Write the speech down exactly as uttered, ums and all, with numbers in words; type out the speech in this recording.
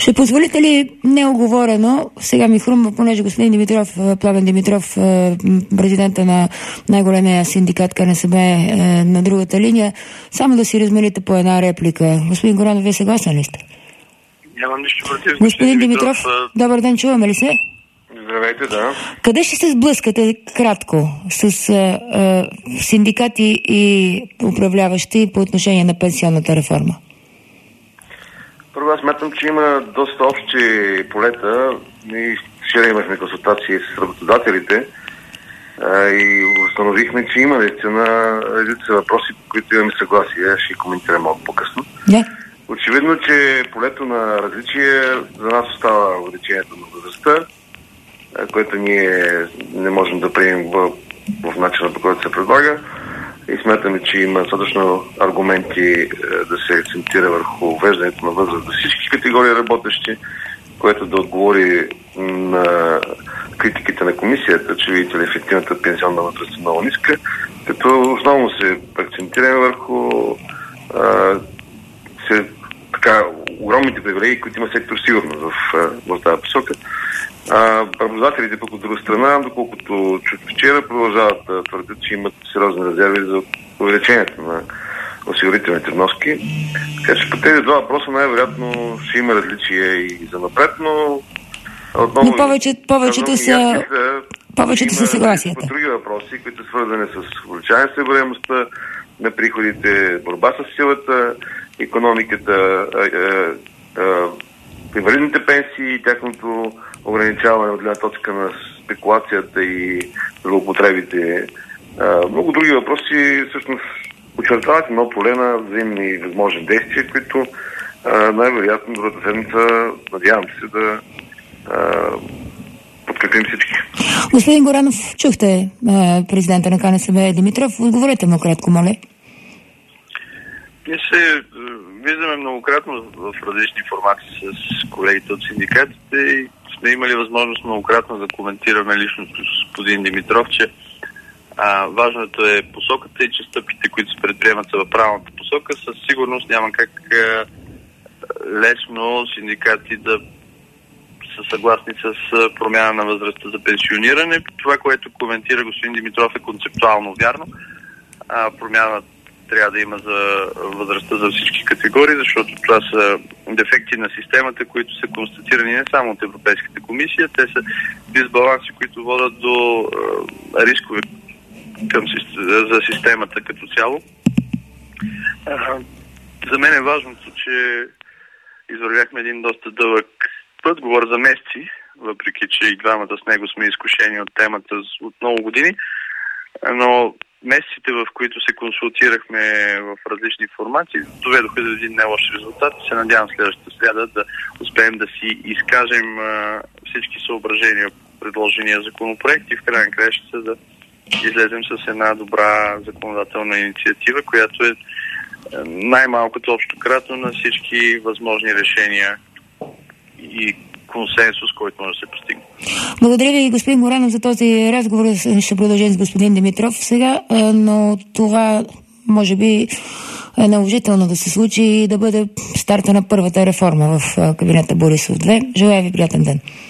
Ще позволите ли неоговорено, сега ми хрумва, понеже господин Димитров, Пламен Димитров, президента на най-големия синдикат КНСБ е на другата линия, само да си размените по една реплика. Господин Горанов, вие съгласен ли сте? Нямам нищо против. Господин Димитров, Димитров, добър ден, чуваме ли се? Здравейте, да. Къде ще се сблъскате кратко с а, а, синдикати и управляващи по отношение на пенсионната реформа? Първо, аз смятам, че има доста общи полета. Ние вчера имахме консултации с работодателите а, и установихме, че има наистина редица въпроси, по които имаме съгласие. Аз ще коментирам малко по-късно. Yeah. Очевидно, че полето на различие за нас остава увеличението на възрастта, което ние не можем да приемем в, в начина, по който се предлага. И смятаме, че има достатъчно аргументи е, да се акцентира върху веждането на възраст за всички категории работещи, което да отговори на критиките на комисията, че видите ли ефективната пенсионна възраст е много ниска, като основно се акцентираме върху а, се, така, огромните привилегии, които има сектор сигурност в, в тази посока. Работодателите пък от друга страна, доколкото чух вчера, продължават да твърдят, че имат сериозни резерви за увеличението на осигурителните вноски. Така че по тези два въпроса най-вероятно ще има различия и за напред, но отново... Но повече, повечето са... Повечето са съгласията. По други въпроси, които са свързани с увеличаване на събираемостта на приходите, борба с силата, икономиката, инвалидните пенсии и тяхното ограничаване от гледна точка на спекулацията и злоупотребите. Много други въпроси всъщност очертават едно поле на взаимни възможни действия, които най-вероятно другата седмица, надявам се, да подкрепим всички. Господин Горанов, чухте президента на КНСБ Димитров. Отговорете му кратко, моля. Ние се виждаме многократно в различни формати с колегите от синдикатите и сме имали възможност многократно да коментираме лично с господин Димитров, че а, важното е посоката и че стъпките, които се предприемат са в правилната посока. Със сигурност няма как а, лесно синдикати да са съгласни с промяна на възрастта за пенсиониране. Това, което коментира господин Димитров, е концептуално вярно. А, промяна трябва да има за възрастта за всички категории, защото това са дефекти на системата, които са констатирани не само от Европейската комисия, те са дисбаланси, които водят до е, рискове към, за системата като цяло. А, за мен е важното, че извървяхме един доста дълъг път, говоря за месеци, въпреки че и двамата с него сме изкушени от темата от много години, но месеците, в които се консултирахме в различни формати, доведоха до един не лош резултат. Се надявам следващата сряда да успеем да си изкажем а, всички съображения, предложения законопроект и в края на краищата да излезем с една добра законодателна инициатива, която е най-малкото общо кратно на всички възможни решения и консенсус, който може да се постигне. Благодаря ви, господин Горанов, за този разговор. Ще продължим с господин Димитров сега, но това може би е наложително да се случи и да бъде старта на първата реформа в кабинета Борисов две. Желая ви приятен ден.